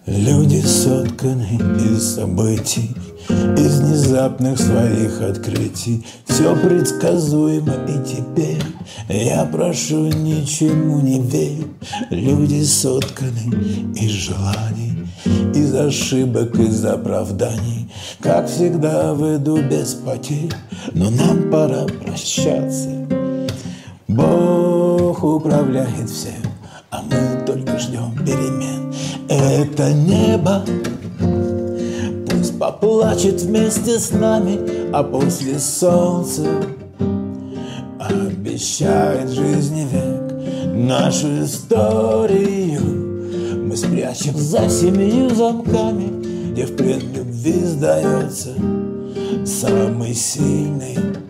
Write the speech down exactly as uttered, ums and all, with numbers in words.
Люди сотканы из событий, из внезапных своих открытий. Все предсказуемо, и теперь я прошу, ничему не верь. Люди сотканы из желаний, из ошибок, из оправданий. Как всегда выйду без потерь, но нам пора прощаться. Бог управляет всем, а мы только ждем перемен. Это небо пусть поплачет вместе с нами, а после солнца обещает жизни век. Нашу историю мы спрячем за семью замками, где в плен любви сдается самый сильный.